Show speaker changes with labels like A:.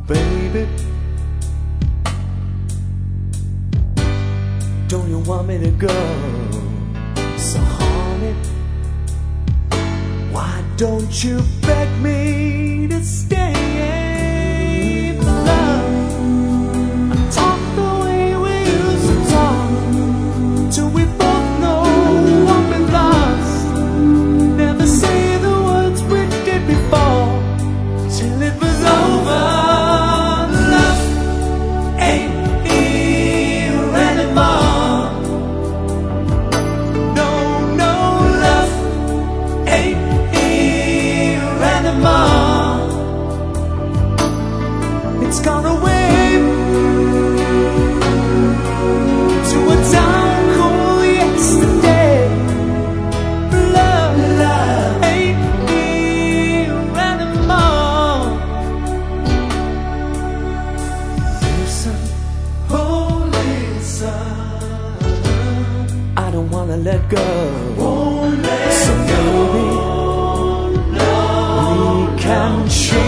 A: baby. Don't you want me to go? So honey, why don't you beg me to stay? Love, talk the way we used to talk, till we both know what we lost. Never say the words we did before, till it was over. Love ain't here anymore. No, no, love ain't here anymore. It's gone away to a town called yesterday. Love ain't here anymore. Listen, oh listen, I don't wanna let go. So maybe we can change.